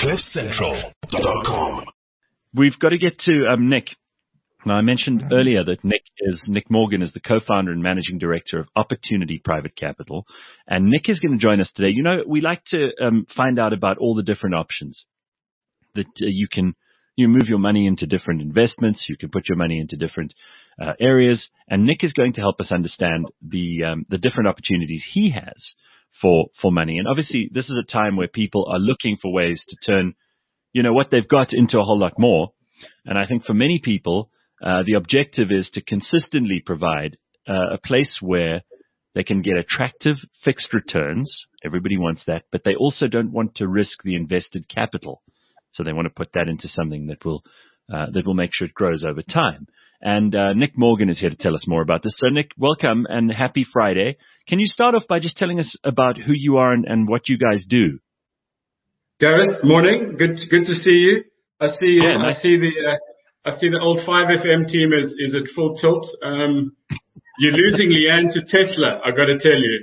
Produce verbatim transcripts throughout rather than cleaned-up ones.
cliff central dot com. We've got to get to um, Nick. Now, I mentioned earlier that Nick is Nick Morgan is the co-founder and managing director of Opportunity Private Capital, and Nick is going to join us today. You know, we like to um, find out about all the different options that uh, you can you move your money into different investments, you can put your money into different uh, areas, and Nick is going to help us understand the um, the different opportunities he has for for money. And obviously, this is a time where people are looking for ways to turn, you know, what they've got into a whole lot more. And I think for many people, Uh, the objective is to consistently provide uh, a place where they can get attractive fixed returns. Everybody wants that, but they also don't want to risk the invested capital. So they want to put that into something that will uh, that will make sure it grows over time. And uh, Nick Morgan is here to tell us more about this. So Nick, welcome and happy Friday. Can you start off by just telling us about who you are and, and what you guys do? Gareth, morning. Good, good to see you. I see. Yeah, I nice. see the. Uh, I see the old five F M team is, is at full tilt. Um, you're losing Leanne to Tesla, I got to tell you.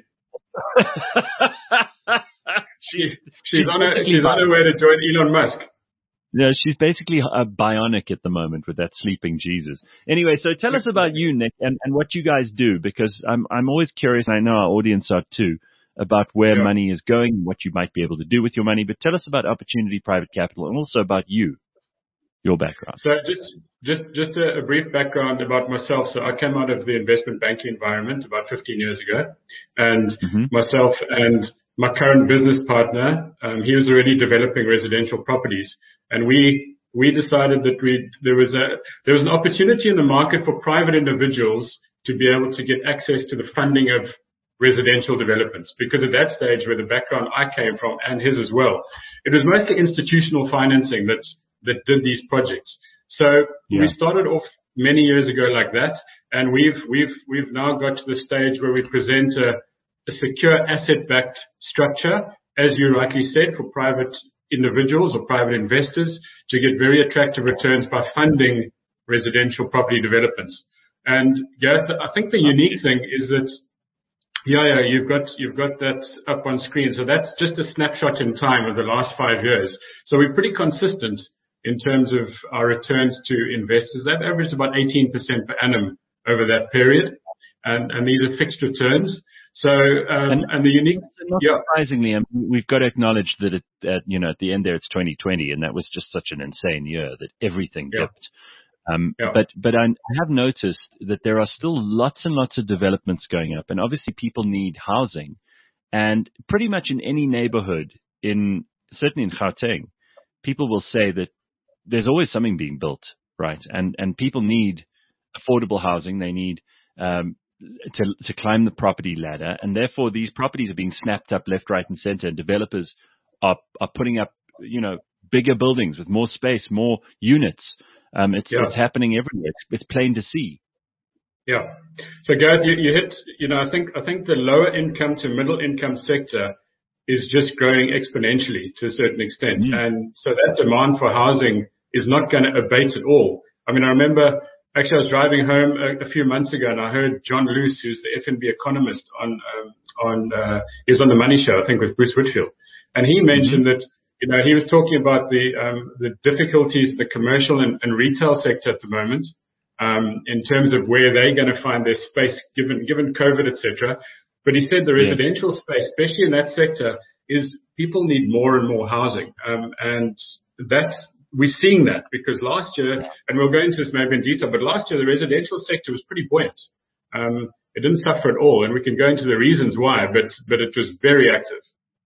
she, she's, she's on her, she's on her way to join Elon Musk. Yeah, she's basically a bionic at the moment with that sleeping Jesus. Anyway, so tell us about you, Nick, and, and what you guys do, because I'm I'm always curious, and I know our audience are too, about where Yeah. money is going, what you might be able to do with your money. But tell us about Opportunity Private Capital and also about you. Your background. So just just just a, a brief background about myself. So I came out of the investment banking environment about fifteen years ago, and Mm-hmm. myself and my current business partner, um, he was already developing residential properties, and we we decided that we there was a there was an opportunity in the market for private individuals to be able to get access to the funding of residential developments, because at that stage, where the background I came from and his as well, it was mostly institutional financing that that did these projects. So Yeah. we started off many years ago like that, and we've we've we've now got to the stage where we present a, a secure asset-backed structure, as you rightly said, for private individuals or private investors to get very attractive returns by funding residential property developments. And Gareth, I think the unique thing is that Yeah, yeah, you've got you've got that up on screen. So that's just a snapshot in time of the last five years. So we're pretty consistent in terms of our returns to investors. They've averaged about eighteen percent per annum over that period, and and these are fixed returns. So um, and, and the unique, not yeah, surprisingly, um, we've got to acknowledge that it, uh, you know, at the end there, it's twenty twenty, and that was just such an insane year that everything Yeah. dipped. Um, Yeah. But but I have noticed that there are still lots and lots of developments going up, and obviously people need housing, and pretty much in any neighborhood, in certainly in Gauteng, people will say that there's always something being built, right? And and people need affordable housing. They need um, to to climb the property ladder, and therefore these properties are being snapped up left, right, and center. And developers are are putting up, you know, bigger buildings with more space, more units. Um, it's Yeah. it's happening everywhere. It's, it's plain to see. Yeah. So Gareth, you, you hit, you know, I think, I think the lower income to middle income sector is just growing exponentially to a certain extent. Mm. And so that demand for housing is not going to abate at all. I mean, I remember actually I was driving home a, a few months ago and I heard John Luce, who's the F N B economist on, um, on, uh, he was on the Money Show, I think with Bruce Whitfield. And he mentioned mm-hmm. that, you know, he was talking about the, um, the difficulties in the commercial and, and retail sector at the moment. Um, in terms of where they're going to find their space given given COVID, et cetera. But he said the residential yes. space, especially in that sector, is people need more and more housing, um, and that's we're seeing that because last year, and we'll go into this maybe in detail, but last year the residential sector was pretty buoyant. Um, it didn't suffer at all, and we can go into the reasons why, but but it was very active.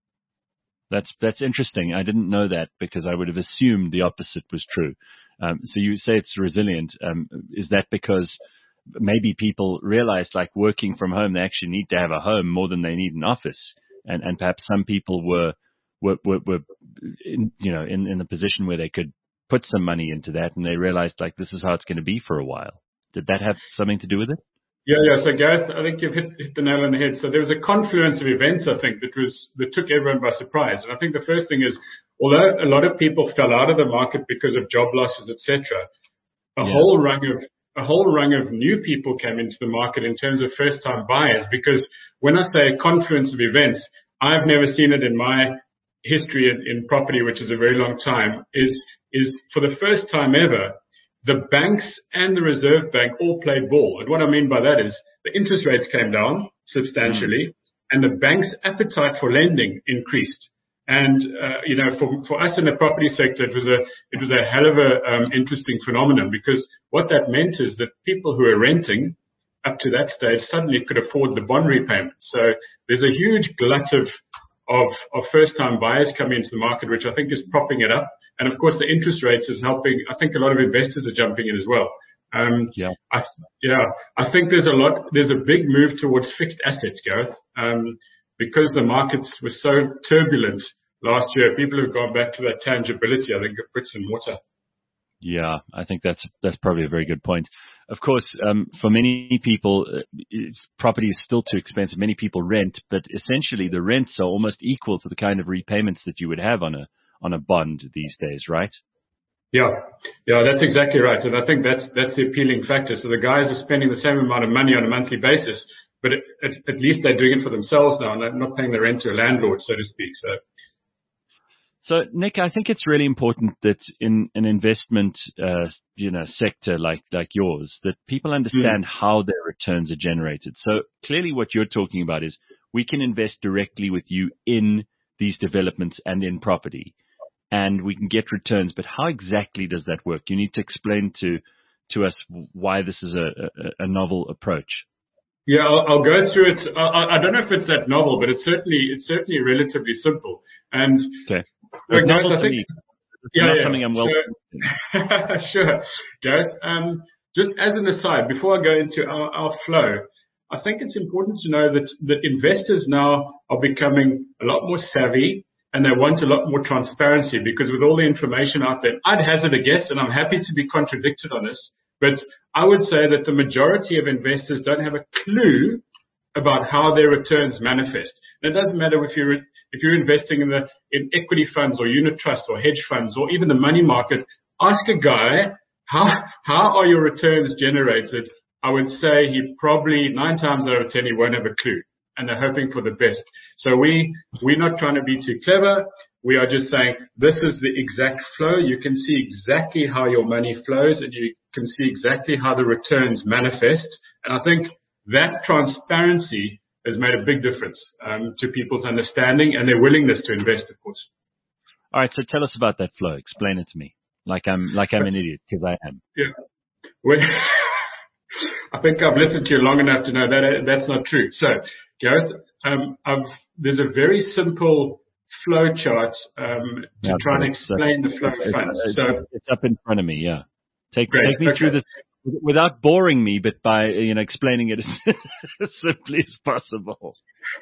That's that's interesting. I didn't know that because I would have assumed the opposite was true. Um, so you say it's resilient. Um, is that because maybe people realized, like working from home, they actually need to have a home more than they need an office, and and perhaps some people were were were, were in, you know in in a position where they could put some money into that, and they realized like this is how it's going to be for a while. Did that have something to do with it? Yeah, yeah. So Gareth, I think you've hit, hit the nail on the head. So there was a confluence of events, I think, that was that took everyone by surprise. And I think the first thing is, although a lot of people fell out of the market because of job losses, et cetera, a yeah. whole rung of a whole rung of new people came into the market in terms of first-time buyers. Because when I say a confluence of events, I've never seen it in my history in, in property, which is a very long time, is, is for the first time ever, the banks and the Reserve Bank all played ball. And what I mean by that is the interest rates came down substantially mm. and the bank's appetite for lending increased. And, uh, you know, for, for us in the property sector, it was a, it was a hell of a, um, interesting phenomenon, because what that meant is that people who were renting up to that stage suddenly could afford the bond repayment. So there's a huge glut of, of, of first time buyers coming into the market, which I think is propping it up. And of course the interest rates is helping. I think a lot of investors are jumping in as well. Um, yeah, I, th- yeah, I think there's a lot, there's a big move towards fixed assets, Gareth. Um, because the markets were so turbulent last year, people have gone back to that tangibility, I think, of bricks and mortar. Yeah, I think that's that's probably a very good point. Of course, um, for many people, uh, property is still too expensive. Many people rent, but essentially the rents are almost equal to the kind of repayments that you would have on a on a bond these days, right? Yeah, yeah, that's exactly right. And I think that's that's the appealing factor. So the guys are spending the same amount of money on a monthly basis, but it, it, at least they're doing it for themselves now, and they're not paying the rent to a landlord, so to speak. So. So, Nick, I think it's really important that in an investment, uh, you know, sector like, like yours, that people understand mm. how their returns are generated. So clearly what you're talking about is we can invest directly with you in these developments and in property, and we can get returns. But how exactly does that work? You need to explain to, to us why this is a, a, a novel approach. Yeah, I'll, I'll go through it. I, I don't know if it's that novel, but it's certainly, it's certainly relatively simple. And okay. Well, Gareth, Gareth, I think, it's yeah, not yeah. something I'm well. So, sure, Gareth. Um, just as an aside, before I go into our, our flow, I think it's important to know that that investors now are becoming a lot more savvy, and they want a lot more transparency, because with all the information out there, I'd hazard a guess, and I'm happy to be contradicted on this, but I would say that the majority of investors don't have a clue about how their returns manifest. And it doesn't matter if you're if you're investing in the in equity funds or unit trust or hedge funds or even the money market. Ask a guy how how are your returns generated. I would say he probably nine times out of ten he won't have a clue, and they're hoping for the best. So we we're not trying to be too clever. We are just saying this is the exact flow. You can see exactly how your money flows, and you can see exactly how the returns manifest. And I think that transparency has made a big difference um, to people's understanding and their willingness to invest, of course. All right, so tell us about that flow. Explain it to me, like I'm like I'm an idiot, because I am. Yeah, well, I think I've listened to you long enough to know that that's not true. So, Gareth, um, I've, there's a very simple flow chart um, to yeah, try and explain uh, the flow of funds. It's, so it's up in front of me. Yeah, take great, take me okay. through this. Without boring me, but by, you know, explaining it as, as simply as possible.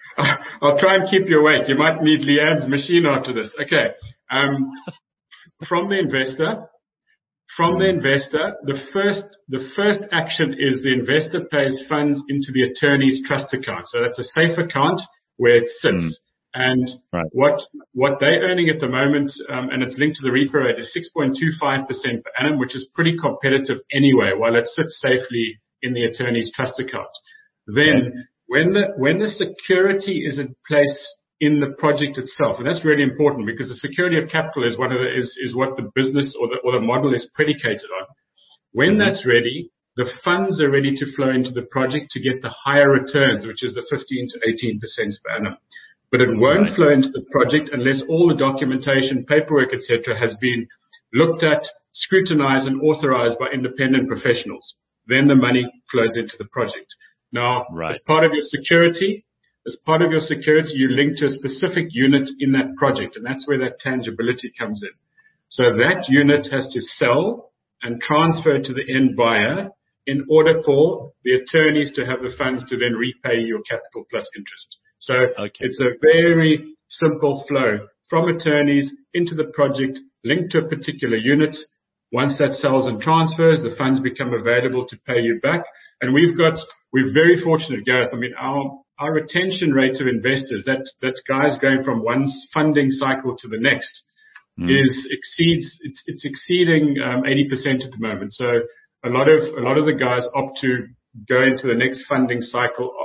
I'll try and keep you awake. You might need Leanne's machine after this. Okay. Um, from the investor, from the investor, the first, the first action is the investor pays funds into the attorney's trust account. So that's a safe account where it sits. Mm. And right. what what they're earning at the moment, um, and it's linked to the repo rate, is six point two five percent per annum, which is pretty competitive anyway, while it sits safely in the attorney's trust account. Then okay. when the when the security is in place in the project itself, and that's really important, because the security of capital is one of the, is is what the business or the or the model is predicated on. When mm-hmm. that's ready, the funds are ready to flow into the project to get the higher returns, which is the fifteen to eighteen percent per annum. But it won't right. flow into the project unless all the documentation, paperwork, et cetera, has been looked at, scrutinized, and authorized by independent professionals. Then the money flows into the project. Now, right. as part of your security, as part of your security, you link to a specific unit in that project, and that's where that tangibility comes in. So that unit has to sell and transfer to the end buyer in order for the attorneys to have the funds to then repay your capital plus interest. So okay. it's a very simple flow from attorneys into the project, linked to a particular unit. Once that sells and transfers, the funds become available to pay you back. And we've got, we're very fortunate, Gareth. I mean, our, our retention rates of investors, that, that's guys going from one funding cycle to the next, mm. is exceeds, it's, it's exceeding um, eighty percent at the moment. So a lot of, a lot of the guys opt to go into the next funding cycle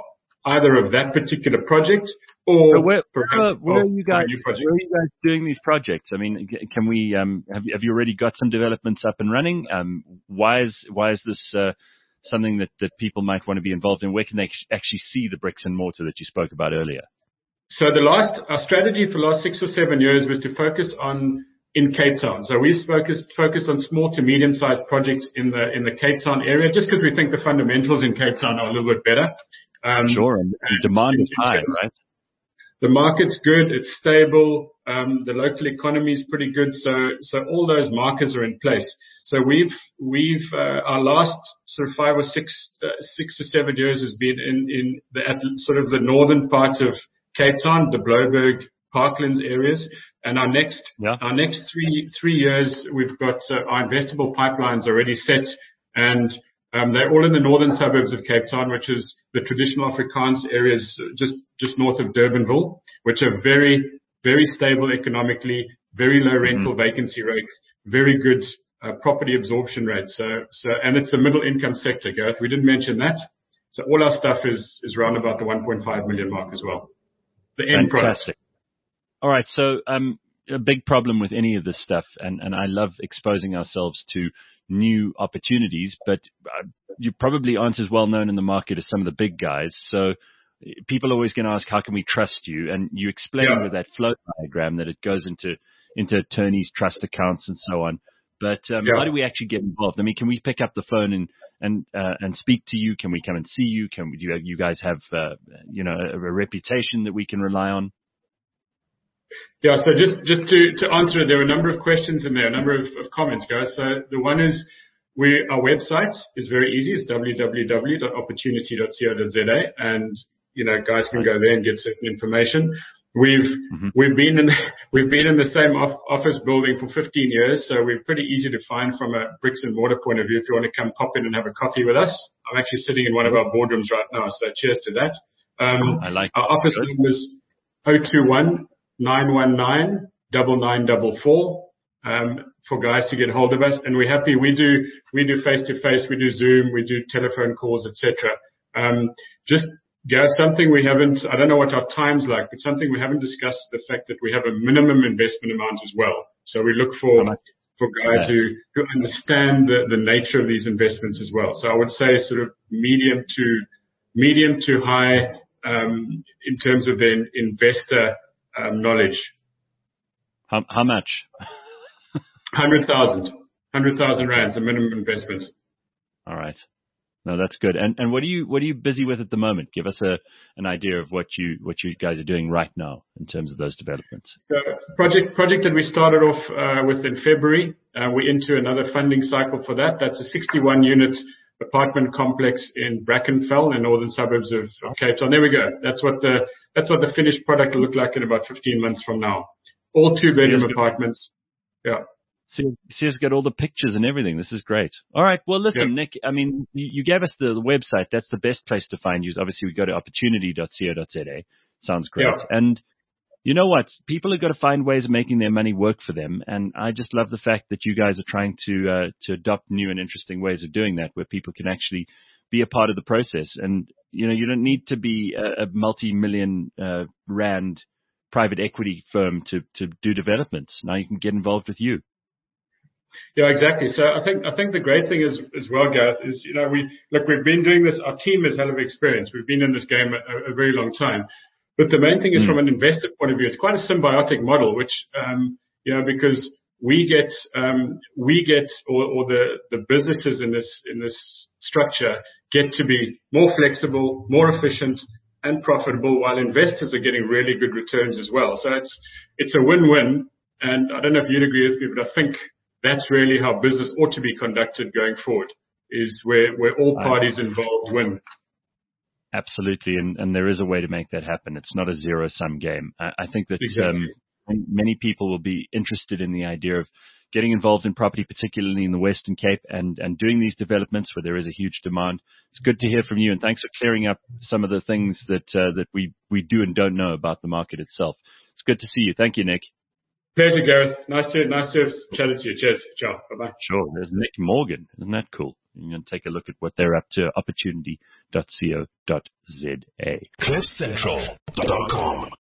either of that particular project or so where, perhaps where, where of are you guys? a new project. Where are you guys doing these projects? I mean, can we? Um, have you, have you already got some developments up and running? Um, why is why is this uh, something that, that people might want to be involved in? Where can they actually see the bricks and mortar that you spoke about earlier? So the last our strategy for the last six or seven years was to focus on in Cape Town. So we've focused focused on small to medium sized projects in the in the Cape Town area, just because we think the fundamentals in Cape Town are a little bit better. Um, sure, and, and demand is high, right? The market's good, it's stable, um, the local economy is pretty good, so so all those markers are in place. So we've we've uh, our last sort of five or six uh, six to seven years has been in in the at sort of the northern parts of Cape Town, the Blouberg, Parklands areas, and our next yeah. our next three three years we've got uh, our investable pipelines already set, and Um, they're all in the northern suburbs of Cape Town, which is the traditional Afrikaans areas just, just north of Durbanville, which are very, very stable economically, very low rental mm-hmm. vacancy rates, very good uh, property absorption rates. So, so, and it's the middle income sector, Gareth. We didn't mention that. So all our stuff is, is around about the one point five million mark as well. The end Fantastic. product. All right. So, um, a big problem with any of this stuff, and, and I love exposing ourselves to new opportunities, but uh, you probably aren't as well known in the market as some of the big guys. So people are always going to ask, how can we trust you? And you explain yeah. with that flow diagram that it goes into, into attorneys' trust accounts and so on. But um, yeah. how do we actually get involved? I mean, can we pick up the phone and, and, uh, and speak to you? Can we come and see you? Can we, do you guys have, uh, you know, a, a reputation that we can rely on? Yeah, so just, just to, to answer it, there were a number of questions in there, a number of, of comments, guys. So the one is, we, our website is very easy. It's w w w dot opportunity dot co dot z a, and, you know, guys can go there and get certain information. We've, mm-hmm. we've been in, we've been in the same off, office building for fifteen years, so we're pretty easy to find from a bricks and mortar point of view if you want to come pop in and have a coffee with us. I'm actually sitting in one of our boardrooms right now, so cheers to that. Um, I like our office number is zero two one nine one nine nine nine four four um, for guys to get hold of us, and we're happy. We do we do face to face, we do Zoom, we do telephone calls, et cetera. Um, just Gareth, something we haven't. I don't know what our time's like, but something we haven't discussed the fact that we have a minimum investment amount as well. So we look for for guys who who understand the the nature of these investments as well. So I would say sort of medium to medium to high um, in terms of the investor. Um, knowledge. How, how much? Hundred thousand. Hundred thousand rands, the minimum investment. All right. No, that's good. And and what are you what are you busy with at the moment? Give us a an idea of what you what you guys are doing right now in terms of those developments. The project project that we started off uh, with in February. Uh, we're into another funding cycle for that. That's a sixty-one unit apartment complex in Brackenfell, in northern suburbs of, of Cape Town. There we go. That's what the that's what the finished product will look like in about fifteen months from now. All two bedroom apartments. Yeah. See, see us get all the pictures and everything. This is great. All right. Well, listen, yeah. Nick, I mean, you, you gave us the, the website. That's the best place to find you. Obviously, we go to opportunity dot co dot z a. Sounds great. Yeah. And you know what? People have got to find ways of making their money work for them. And I just love the fact that you guys are trying to, uh, to adopt new and interesting ways of doing that, where people can actually be a part of the process. And, you know, you don't need to be a, a multi-million, uh, rand private equity firm to, to do developments. Now you can get involved with you. Yeah, exactly. So I think, I think the great thing is, as well, Gareth, is, you know, we, look, we've been doing this, our team has hell of experience. We've been in this game a, a very long time. But the main thing is mm. from an investor point of view, it's quite a symbiotic model, which, um, you know, because we get, um, we get, or, or the, the businesses in this, in this structure get to be more flexible, more efficient and profitable, while investors are getting really good returns as well. So it's, it's a win-win. And I don't know if you'd agree with me, but I think that's really how business ought to be conducted going forward, is where, where all parties involved win. Absolutely, and, and there is a way to make that happen. It's not a zero-sum game. I, I think that exactly. um, many people will be interested in the idea of getting involved in property, particularly in the Western Cape, and, and doing these developments where there is a huge demand. It's good to hear from you, and thanks for clearing up some of the things that uh, that we, we do and don't know about the market itself. It's good to see you. Thank you, Nick. Pleasure, Gareth. Nice to nice to have chatted to you. Cheers. Ciao. Bye-bye. Sure. There's Nick Morgan. Isn't that cool? You can take a look at what they're up to, opportunity dot co dot za. cliff central dot com